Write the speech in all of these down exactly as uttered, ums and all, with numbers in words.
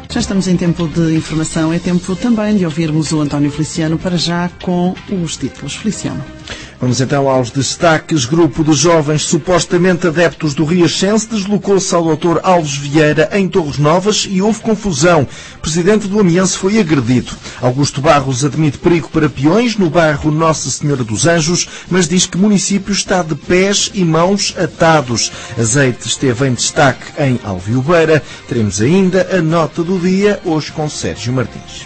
Já estamos em tempo de informação, é tempo também de ouvirmos o António Feliciano, para já com os títulos. Feliciano. Vamos então aos destaques. Grupo de jovens supostamente adeptos do Riachense deslocou-se ao doutor Alves Vieira em Torres Novas e houve confusão. O presidente do Amiense foi agredido. Augusto Barros admite perigo para peões no bairro Nossa Senhora dos Anjos, mas diz que o município está de pés e mãos atados. Azeite esteve em destaque em Alviobeira. Teremos ainda a nota do dia, hoje com Sérgio Martins.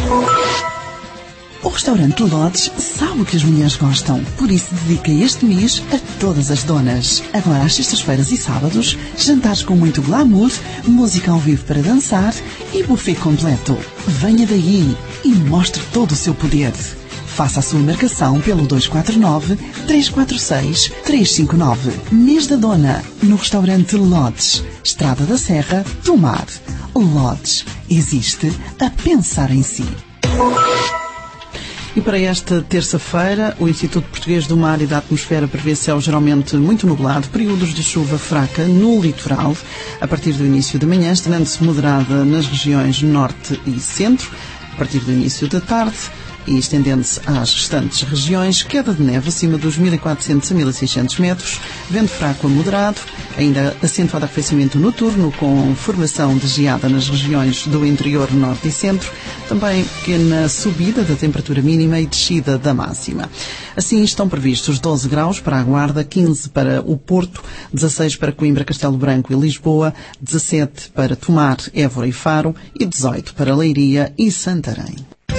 O restaurante Lodge sabe o que as mulheres gostam, por isso dedica este mês a todas as donas. Agora às sextas-feiras e sábados, jantares com muito glamour, música ao vivo para dançar e buffet completo. Venha daí e mostre todo o seu poder. Faça a sua marcação pelo dois quatro nove, três quatro seis, três cinco nove. Mês da Dona, no restaurante Lodge, Estrada da Serra, Tomar. Lodge existe a pensar em si. E para esta terça-feira, o Instituto Português do Mar e da Atmosfera prevê céu geralmente muito nublado, períodos de chuva fraca no litoral, a partir do início da manhã, estando-se moderada nas regiões norte e centro, a partir do início da tarde, e estendendo-se às restantes regiões, queda de neve acima dos mil e quatrocentos a mil e seiscentos metros, vento fraco a moderado, ainda acentuado arrefecimento noturno com formação de geada nas regiões do interior norte e centro, também pequena subida da temperatura mínima e descida da máxima. Assim estão previstos doze graus para a Guarda, quinze para o Porto, dezasseis para Coimbra, Castelo Branco e Lisboa, dezassete para Tomar, Évora e Faro e dezoito para Leiria e Santarém.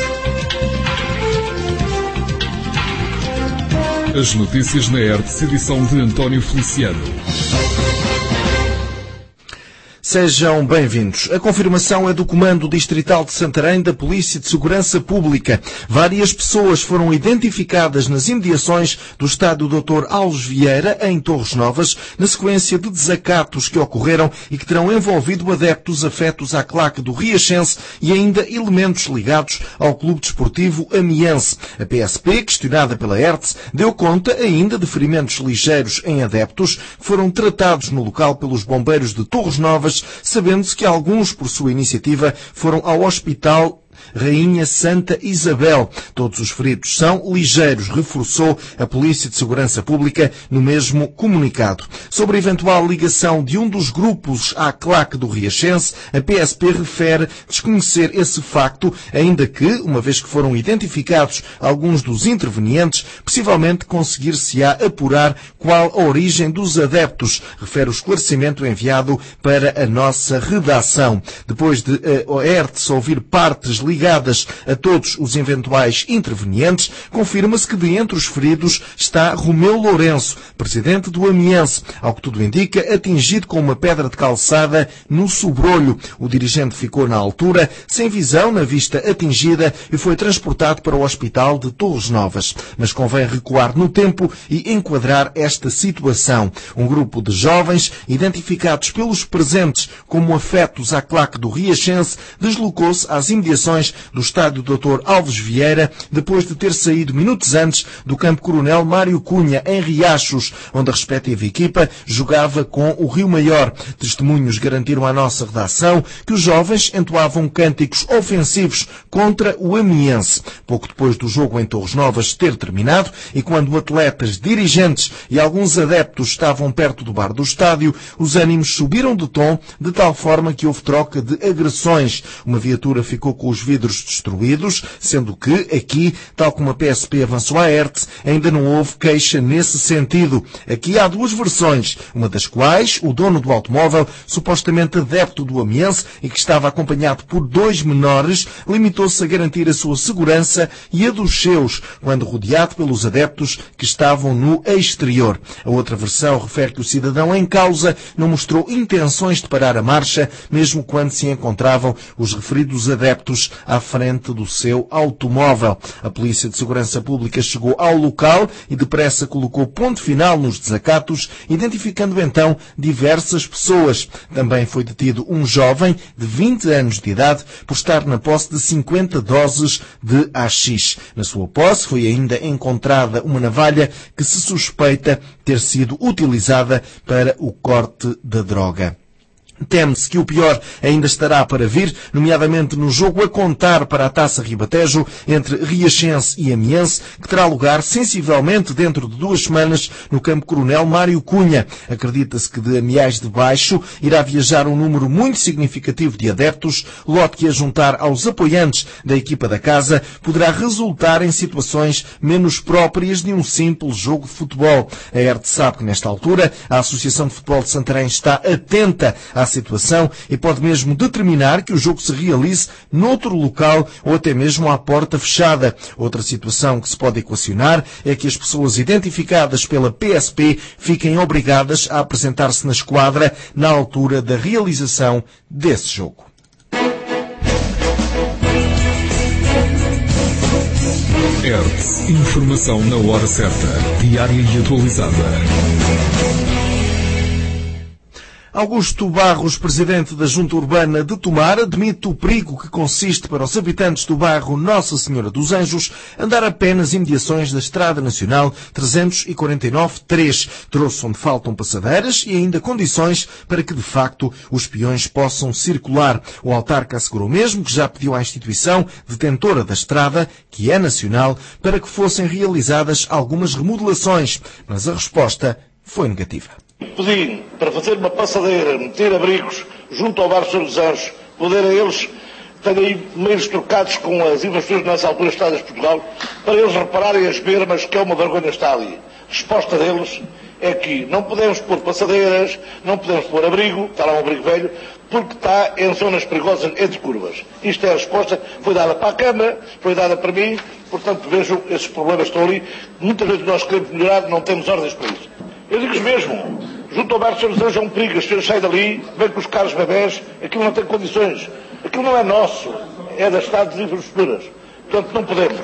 As notícias na R T S, edição de António Feliciano. Sejam bem-vindos. A confirmação é do Comando Distrital de Santarém da Polícia de Segurança Pública. Várias pessoas foram identificadas nas imediações do estádio doutor Alves Vieira, em Torres Novas, na sequência de desacatos que ocorreram e que terão envolvido adeptos afetos à claque do Riachense e ainda elementos ligados ao Clube Desportivo Amiense. A P S P, questionada pela R T S, deu conta ainda de ferimentos ligeiros em adeptos que foram tratados no local pelos bombeiros de Torres Novas, sabendo-se que alguns, por sua iniciativa, foram ao Hospital Rainha Santa Isabel. Todos os feridos são ligeiros, reforçou a Polícia de Segurança Pública no mesmo comunicado. Sobre a eventual ligação de um dos grupos à claque do Riachense, a P S P refere desconhecer esse facto, ainda que, uma vez que foram identificados alguns dos intervenientes, possivelmente conseguir-se-á apurar qual a origem dos adeptos, refere o esclarecimento enviado para a nossa redação. Depois de a R T S ouvir partes ligadas a todos os eventuais intervenientes, confirma-se que de entre os feridos está Romeu Lourenço, presidente do Amiense, ao que tudo indica, atingido com uma pedra de calçada no sobrolho. O dirigente ficou na altura, sem visão na vista atingida e foi transportado para o Hospital de Torres Novas. Mas convém recuar no tempo e enquadrar esta situação. Um grupo de jovens, identificados pelos presentes como afetos à claque do Riachense, deslocou-se às imediações do estádio doutor Alves Vieira, depois de ter saído minutos antes do campo Coronel Mário Cunha, em Riachos, onde a respectiva equipa jogava com o Rio Maior. Testemunhos garantiram à nossa redação que os jovens entoavam cânticos ofensivos contra o Amiense. Pouco depois do jogo em Torres Novas ter terminado e quando atletas, dirigentes e alguns adeptos estavam perto do bar do estádio, os ânimos subiram de tom de tal forma que houve troca de agressões. Uma viatura ficou com os vidros destruídos, sendo que aqui, tal como a P S P avançou à R T S, ainda não houve queixa nesse sentido. Aqui há duas versões, uma das quais o dono do automóvel, supostamente adepto do Amiense e que estava acompanhado por dois menores, limitou-se a garantir a sua segurança e a dos seus, quando rodeado pelos adeptos que estavam no exterior. A outra versão refere que o cidadão em causa não mostrou intenções de parar a marcha, mesmo quando se encontravam os referidos adeptos à frente do seu automóvel. A Polícia de Segurança Pública chegou ao local e depressa colocou ponto final nos desacatos, identificando então diversas pessoas. Também foi detido um jovem de vinte anos de idade por estar na posse de cinquenta doses de haxixe. Na sua posse foi ainda encontrada uma navalha que se suspeita ter sido utilizada para o corte da droga. Teme-se que o pior ainda estará para vir, nomeadamente no jogo a contar para a Taça Ribatejo entre Riachense e Amiense, que terá lugar sensivelmente dentro de duas semanas no Campo Coronel Mário Cunha. Acredita-se que de Amiais de Baixo irá viajar um número muito significativo de adeptos, lote que a juntar aos apoiantes da equipa da casa poderá resultar em situações menos próprias de um simples jogo de futebol. A E R T sabe que nesta altura a Associação de Futebol de Santarém está atenta à situação e pode mesmo determinar que o jogo se realize noutro local ou até mesmo à porta fechada. Outra situação que se pode equacionar é que as pessoas identificadas pela P S P fiquem obrigadas a apresentar-se na esquadra na altura da realização desse jogo. E R T, informação na hora certa, diária e atualizada. Augusto Barros, presidente da Junta Urbana de Tomar, admite o perigo que consiste para os habitantes do bairro Nossa Senhora dos Anjos andar apenas em imediações da Estrada Nacional trezentos e quarenta e nove três, troço onde faltam passadeiras e ainda condições para que, de facto, os peões possam circular. O autarca assegurou mesmo que já pediu à instituição detentora da estrada, que é nacional, para que fossem realizadas algumas remodelações, mas a resposta foi negativa. Pedi para fazer uma passadeira, meter abrigos junto ao Bar Senhor dos Anjos, poder a eles ter aí meios trocados com as infraestruturas nessa altura Estradas de Portugal, para eles repararem as bermas, que é uma vergonha estar ali. A resposta deles é que não podemos pôr passadeiras, não podemos pôr abrigo, está lá um abrigo velho, porque está em zonas perigosas entre curvas. Isto é a resposta, foi dada para a Câmara, foi dada para mim, portanto vejo esses problemas estão ali. Muitas vezes nós queremos melhorar, não temos ordens para isso. Eu digo-lhes mesmo, junto ao Bar Senhor dos Anjos é um perigo, as senhoras saem dali, vêm com os carros bebés, aquilo não tem condições, aquilo não é nosso, é das Estados de Infraestruturas, portanto não podemos.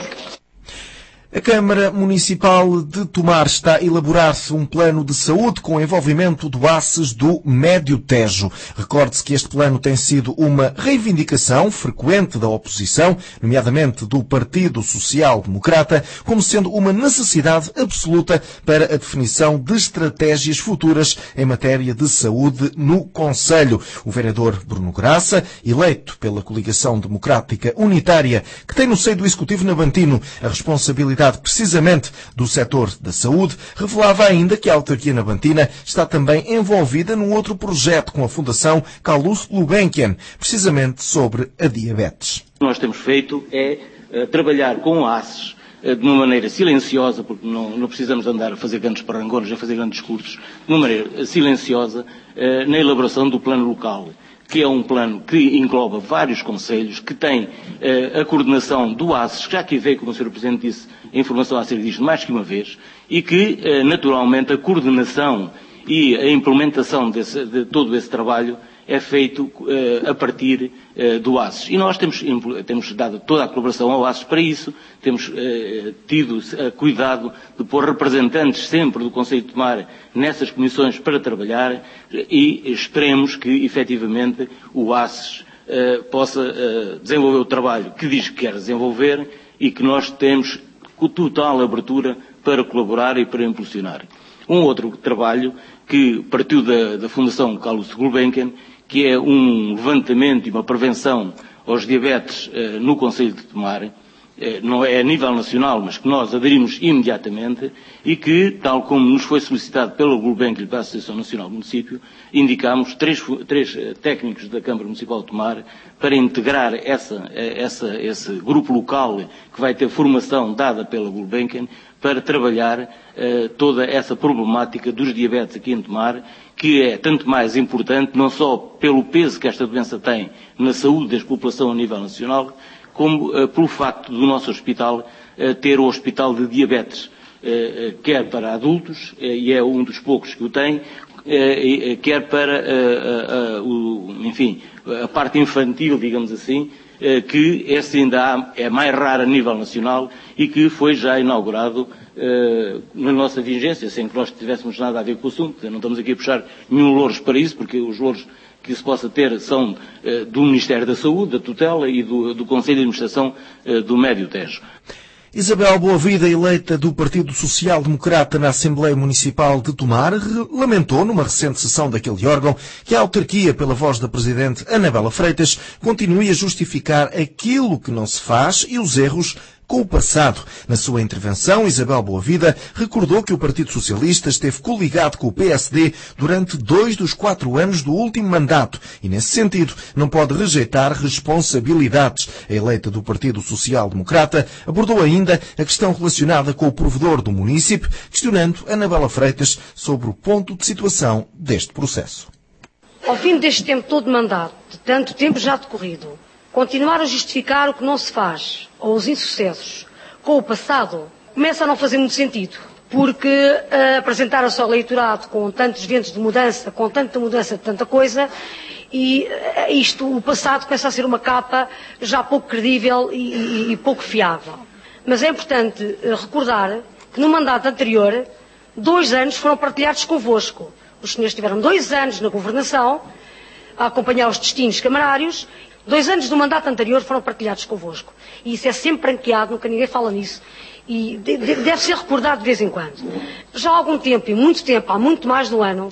A Câmara Municipal de Tomar está a elaborar-se um plano de saúde com envolvimento do ACES do Médio Tejo. Recorde-se que este plano tem sido uma reivindicação frequente da oposição, nomeadamente do Partido Social Democrata, como sendo uma necessidade absoluta para a definição de estratégias futuras em matéria de saúde no Conselho. O vereador Bruno Graça, eleito pela Coligação Democrática Unitária, que tem no seio do Executivo Navantino a responsabilidade precisamente do setor da saúde, revelava ainda que a autarquia navantina está também envolvida num outro projeto com a Fundação Calouste Gulbenkian, precisamente sobre a diabetes. O que nós temos feito é uh, trabalhar com ACES uh, de uma maneira silenciosa, porque não, não precisamos andar a fazer grandes parangones, a fazer grandes discursos, de uma maneira silenciosa uh, na elaboração do plano local, que é um plano que engloba vários concelhos, que tem uh, a coordenação do ACES, que já aqui veio, como o senhor Presidente disse, a informação a ser disto mais que uma vez, e que, uh, naturalmente, a coordenação e a implementação desse, de todo esse trabalho é feito uh, a partir uh, do ACES. E nós temos, temos dado toda a colaboração ao ACES para isso, temos uh, tido uh, cuidado de pôr representantes sempre do Conselho de Tomar nessas comissões para trabalhar e esperemos que, efetivamente, o ACES uh, possa uh, desenvolver o trabalho que diz que quer desenvolver e que nós temos com total abertura para colaborar e para impulsionar. Um outro trabalho que partiu da, da Fundação Calouste Gulbenkian, que é um levantamento e uma prevenção aos diabetes eh, no Concelho de Tomar, eh, não é a nível nacional, mas que nós aderimos imediatamente e que, tal como nos foi solicitado pela Gulbenkian e pela Associação Nacional do Município, indicámos três, três eh, técnicos da Câmara Municipal de Tomar para integrar essa, essa, esse grupo local que vai ter formação dada pela Gulbenkian para trabalhar uh, toda essa problemática dos diabetes aqui em Tomar, que é tanto mais importante, não só pelo peso que esta doença tem na saúde da população a nível nacional, como uh, pelo facto do nosso hospital uh, ter o hospital de diabetes, uh, uh, quer para adultos, uh, e é um dos poucos que o tem, uh, uh, quer para, uh, uh, uh, o, enfim, a parte infantil, digamos assim, que esse ainda há, é mais raro a nível nacional e que foi já inaugurado uh, na nossa vigência, sem que nós tivéssemos nada a ver com o assunto. Não estamos aqui a puxar nenhum louros para isso, porque os louros que se possa ter são uh, do Ministério da Saúde, da tutela e do, do Conselho de Administração uh, do Médio Tejo. Isabel Boavida, eleita do Partido Social Democrata na Assembleia Municipal de Tomar, lamentou numa recente sessão daquele órgão que a autarquia, pela voz da Presidente Anabela Freitas, continue a justificar aquilo que não se faz e os erros com o passado. Na sua intervenção, Isabel Boavida recordou que o Partido Socialista esteve coligado com o P S D durante dois dos quatro anos do último mandato e, nesse sentido, não pode rejeitar responsabilidades. A eleita do Partido Social Democrata abordou ainda a questão relacionada com o provedor do município, questionando Anabela Freitas sobre o ponto de situação deste processo. Ao fim deste tempo todo de mandato, de tanto tempo já decorrido, continuar a justificar o que não se faz, ou os insucessos, com o passado, começa a não fazer muito sentido. Porque uh, apresentar-se ao eleitorado com tantos ventos de mudança, com tanta mudança de tanta coisa, e uh, isto, o passado começa a ser uma capa já pouco credível e, e, e pouco fiável. Mas é importante uh, recordar que no mandato anterior, dois anos foram partilhados convosco. Os senhores tiveram dois anos na governação, a acompanhar os destinos camarários. Dois anos do mandato anterior foram partilhados convosco. E isso é sempre branqueado, nunca ninguém fala nisso. E de, de, deve ser recordado de vez em quando. Já há algum tempo, e muito tempo, há muito mais de um ano,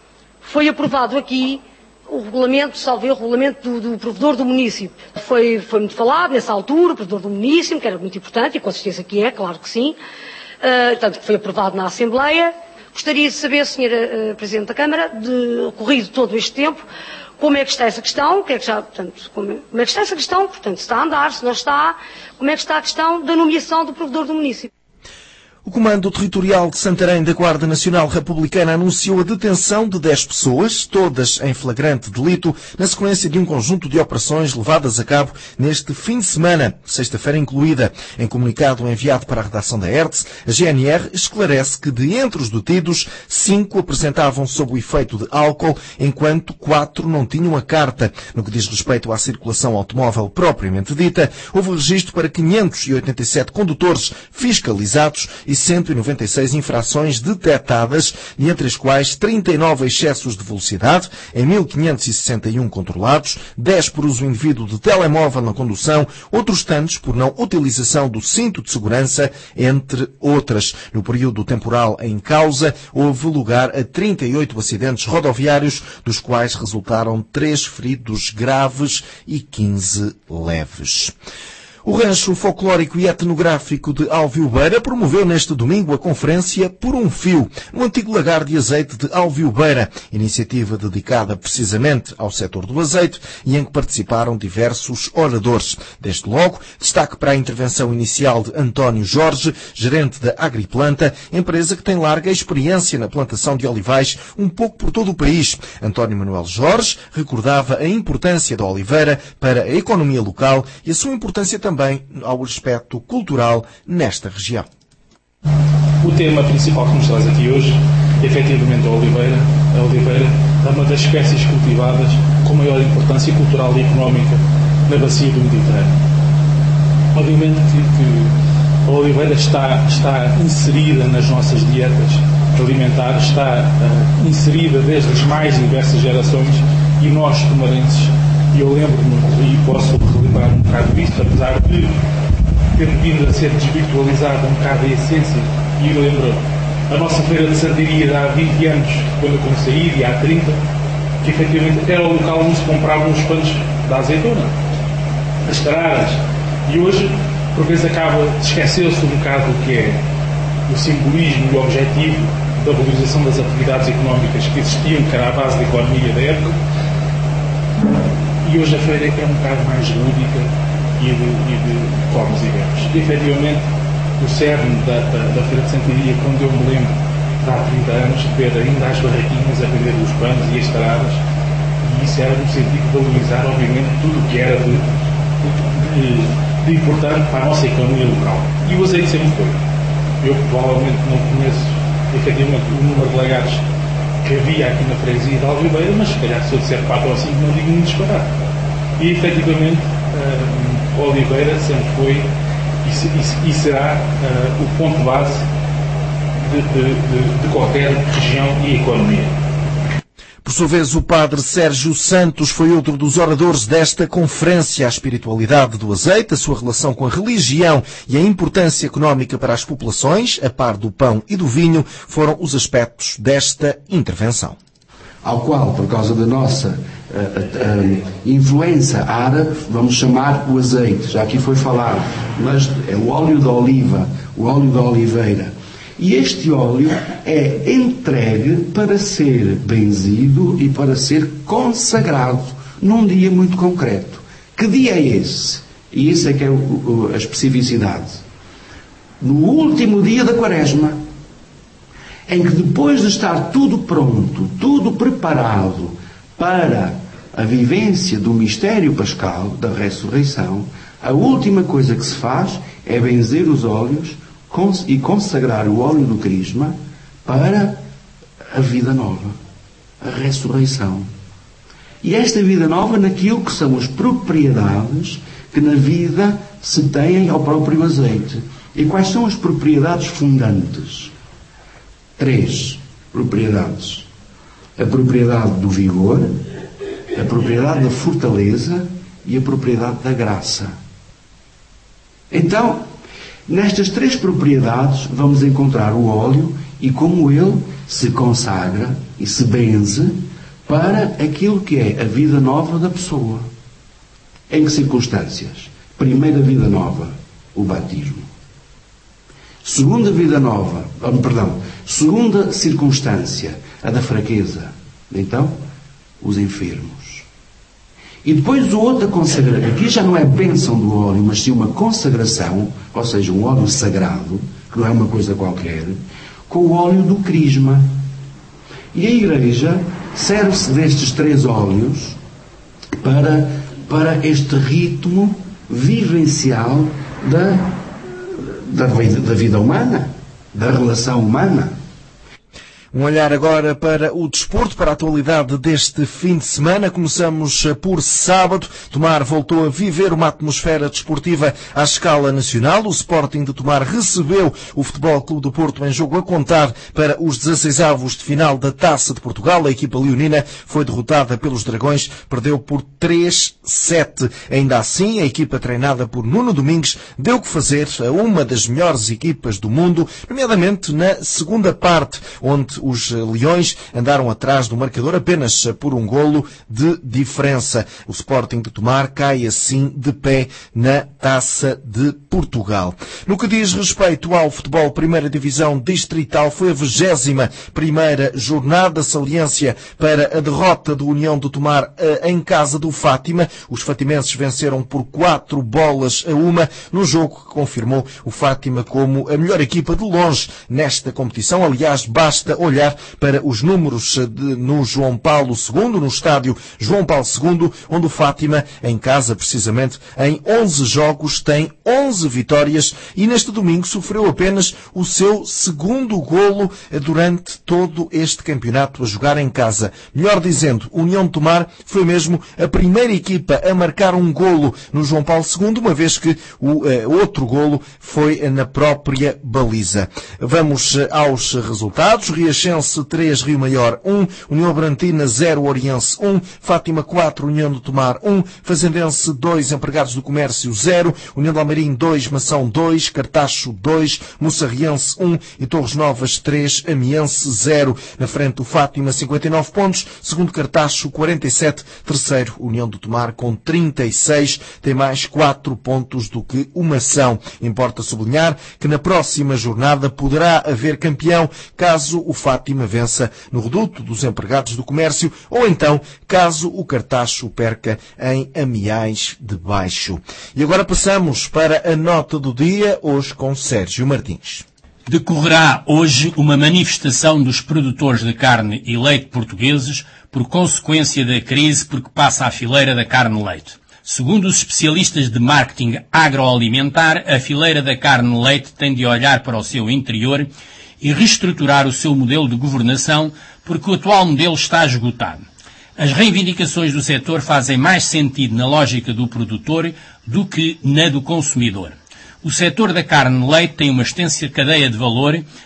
foi aprovado aqui o regulamento, salve o regulamento do, do provedor do município. Foi, foi muito falado nessa altura, o provedor do município, que era muito importante, e com certeza que é, claro que sim. Uh, tanto que foi aprovado na Assembleia. Gostaria de saber, senhora uh, Presidente da Câmara, decorrido todo este tempo, como é que está essa questão, que é que já, portanto, como, é, como é que está essa questão, portanto, se está a andar, se não está, como é que está a questão da nomeação do provedor do município. O Comando Territorial de Santarém da Guarda Nacional Republicana anunciou a detenção de dez pessoas, todas em flagrante delito, na sequência de um conjunto de operações levadas a cabo neste fim de semana, sexta-feira incluída. Em comunicado enviado para a redação da E R T S, a G N R esclarece que de entre os detidos, cinco apresentavam sob o efeito de álcool, enquanto quatro não tinham a carta. No que diz respeito à circulação automóvel propriamente dita, houve registro para quinhentos e oitenta e sete condutores fiscalizados e cento e noventa e seis infrações detectadas, entre as quais trinta e nove excessos de velocidade, em mil quinhentos e sessenta e um controlados, dez por uso indevido de telemóvel na condução, outros tantos por não utilização do cinto de segurança, entre outras. No período temporal em causa, houve lugar a trinta e oito acidentes rodoviários, dos quais resultaram três feridos graves e quinze leves. O Rancho Folclórico e Etnográfico de Alviobeira promoveu neste domingo a conferência Por um Fio, no antigo lagar de azeite de Alviobeira, iniciativa dedicada precisamente ao setor do azeite e em que participaram diversos oradores. Desde logo, destaque para a intervenção inicial de António Jorge, gerente da Agriplanta, empresa que tem larga experiência na plantação de olivais um pouco por todo o país. António Manuel Jorge recordava a importância da oliveira para a economia local e a sua importância também também ao aspecto cultural nesta região. O tema principal que nos traz aqui hoje é efetivamente a oliveira. A oliveira é uma das espécies cultivadas com maior importância cultural e económica na bacia do Mediterrâneo. Obviamente que, que a oliveira está, está inserida nas nossas dietas alimentares, está uh, inserida desde as mais diversas gerações e nós, tomarenses, e eu lembro-me, e posso relembrar um bocado disso, apesar de ter vindo a ser desvirtualizada um bocado a essência, e eu lembro a nossa feira de sardinia de há vinte anos, quando eu comecei a ir, e há trinta, que efetivamente era o local onde se compravam os panos da azeitona, as taradas, e hoje, por vezes, acaba de esquecer-se um bocado o que é o simbolismo e o objetivo da valorização das atividades económicas que existiam, que era a base da economia da época. E hoje a feira é um bocado mais lúdica e de, e de comes e bebes. E, efetivamente, o cerne da, da, da Feira de Santaria, quando eu me lembro de há trinta anos, de ver ainda as barraquinhas a vender os pães e as taradas, e isso era no sentido de valorizar, obviamente, tudo o que era de, de, de importante para a nossa economia local. E o azeite sempre foi. Eu provavelmente não conheço, efetivamente, o número de lagares que havia aqui na freguesia de Alviobeira, mas se calhar se eu disser quatro ou cinco não digo muito disparado. E efetivamente uh, a oliveira sempre foi e, se, e, e será uh, o ponto base de, de, de, de qualquer região e economia. Por sua vez, o padre Sérgio Santos foi outro dos oradores desta conferência. A espiritualidade do azeite, a sua relação com a religião e a importância económica para as populações, a par do pão e do vinho, foram os aspectos desta intervenção. Ao qual, por causa da nossa uh, uh, influência árabe, vamos chamar o azeite, já aqui foi falado, mas é o óleo de oliva, o óleo da oliveira. E este óleo é entregue para ser benzido e para ser consagrado num dia muito concreto. Que dia é esse? E isso é que é o, o, a especificidade. No último dia da Quaresma, em que depois de estar tudo pronto, tudo preparado para a vivência do mistério pascal, da ressurreição, a última coisa que se faz é benzer os óleos e consagrar o óleo do crisma para a vida nova, a ressurreição. E esta vida nova naquilo que são as propriedades que na vida se têm ao próprio azeite. E quais são as propriedades fundantes? Três propriedades. A propriedade do vigor, a propriedade da fortaleza e a propriedade da graça. Então, nestas três propriedades vamos encontrar o óleo e como ele se consagra e se benze para aquilo que é a vida nova da pessoa. Em que circunstâncias? Primeira vida nova, o batismo. Segunda vida nova, oh, perdão, segunda circunstância, a da fraqueza. Então, os enfermos. E depois o outra consagração. Aqui já não é bênção do óleo, mas sim uma consagração, ou seja, um óleo sagrado, que não é uma coisa qualquer, com o óleo do crisma. E a Igreja serve-se destes três óleos para, para este ritmo vivencial da Da, da vida humana, da relação humana. Um olhar agora para o desporto, para a atualidade deste fim de semana. Começamos por sábado. Tomar voltou a viver uma atmosfera desportiva à escala nacional. O Sporting de Tomar recebeu o Futebol Clube do Porto em jogo a contar para os dezesseisavos de final da Taça de Portugal. A equipa leonina foi derrotada pelos Dragões, perdeu por três a sete. Ainda assim, a equipa treinada por Nuno Domingues deu que fazer a uma das melhores equipas do mundo, nomeadamente na segunda parte, onde os Leões andaram atrás do marcador apenas por um golo de diferença. O Sporting de Tomar cai assim de pé na Taça de Portugal. No que diz respeito ao futebol Primeira Divisão Distrital, foi a vigésima primeira jornada, saliência para a derrota do União de Tomar em casa do Fátima. Os fatimenses venceram por quatro bolas a uma, no jogo que confirmou o Fátima como a melhor equipa de longe nesta competição. Aliás, basta olhar para os números de, no João Paulo segundo, no estádio João Paulo segundo, onde o Fátima, em casa precisamente, em onze jogos tem onze vitórias e neste domingo sofreu apenas o seu segundo golo durante todo este campeonato a jogar em casa. Melhor dizendo, União de Tomar foi mesmo a primeira equipa a marcar um golo no João Paulo segundo, uma vez que o uh, outro golo foi na própria baliza. Vamos uh, aos resultados. Riachense três, Rio Maior um, União Brantina zero, Oriense um, Fátima quatro, União de Tomar um, Fazendense dois, Empregados do Comércio zero, União de Almeirim dois, Mação dois, Cartacho dois, Moçarriense um e Torres Novas três, Amiense zero. Na frente o Fátima cinquenta e nove pontos, segundo Cartacho quarenta e sete, terceiro União de Tomar com trinta e seis, tem mais quatro pontos do que o Mação. Importa sublinhar que na próxima jornada poderá haver campeão caso o Fátima vença no reduto dos Empregados do Comércio ou então caso o Cartacho perca em Amiais de Baixo. E agora passamos para a nota do dia, hoje com Sérgio Martins. Decorrerá hoje uma manifestação dos produtores de carne e leite portugueses por consequência da crise porque passa à fileira da carne-leite. Segundo os especialistas de marketing agroalimentar, a fileira da carne-leite tem de olhar para o seu interior e reestruturar o seu modelo de governação porque o atual modelo está esgotado. As reivindicações do setor fazem mais sentido na lógica do produtor do que na do consumidor. O setor da carne-leite tem uma extensa cadeia de valor,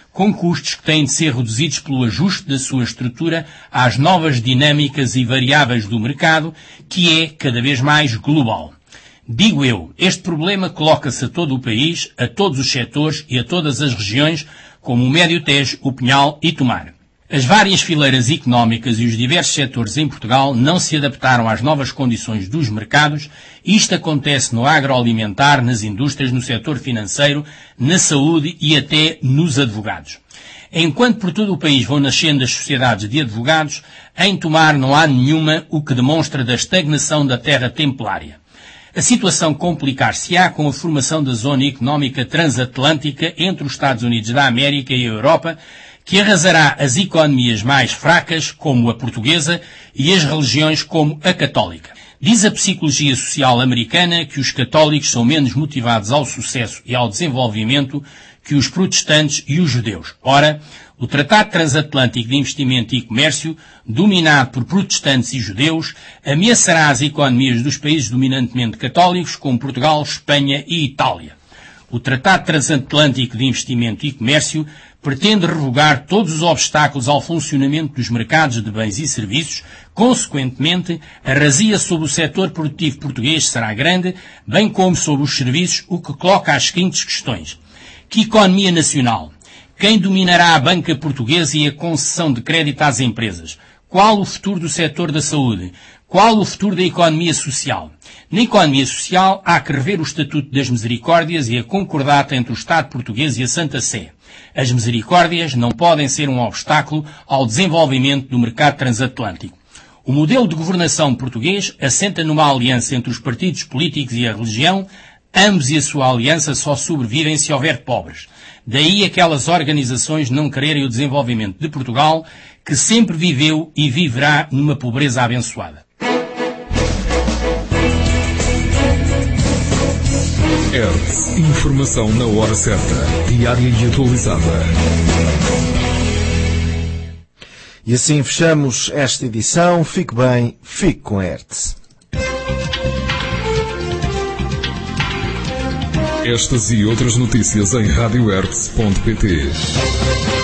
com custos que têm de ser reduzidos pelo ajuste da sua estrutura às novas dinâmicas e variáveis do mercado, que é cada vez mais global. Digo eu, este problema coloca-se a todo o país, a todos os setores e a todas as regiões, como o Médio Tejo, o Pinhal e Tomar. As várias fileiras económicas e os diversos setores em Portugal não se adaptaram às novas condições dos mercados. Isto acontece no agroalimentar, nas indústrias, no setor financeiro, na saúde e até nos advogados. Enquanto por todo o país vão nascendo as sociedades de advogados, em Tomar não há nenhuma, o que demonstra da estagnação da terra templária. A situação complicar-se-á com a formação da zona económica transatlântica entre os Estados Unidos da América e a Europa, que arrasará as economias mais fracas, como a portuguesa, e as religiões, como a católica. Diz a psicologia social americana que os católicos são menos motivados ao sucesso e ao desenvolvimento que os protestantes e os judeus. Ora, o Tratado Transatlântico de Investimento e Comércio, dominado por protestantes e judeus, ameaçará as economias dos países dominantemente católicos, como Portugal, Espanha e Itália. O Tratado Transatlântico de Investimento e Comércio pretende revogar todos os obstáculos ao funcionamento dos mercados de bens e serviços. Consequentemente, a razia sobre o setor produtivo português será grande, bem como sobre os serviços, o que coloca as seguintes questões. Que economia nacional? Quem dominará a banca portuguesa e a concessão de crédito às empresas? Qual o futuro do setor da saúde? Qual o futuro da economia social? Na economia social, há que rever o Estatuto das Misericórdias e a concordata entre o Estado português e a Santa Sé. As misericórdias não podem ser um obstáculo ao desenvolvimento do mercado transatlântico. O modelo de governação português assenta numa aliança entre os partidos políticos e a religião. Ambos e a sua aliança só sobrevivem se houver pobres. Daí aquelas organizações não quererem o desenvolvimento de Portugal, que sempre viveu e viverá numa pobreza abençoada. Hertz. Informação na hora certa. Diária e atualizada. E assim fechamos esta edição. Fique bem, fique com Hertz. Estas e outras notícias em rádio hertz ponto pt.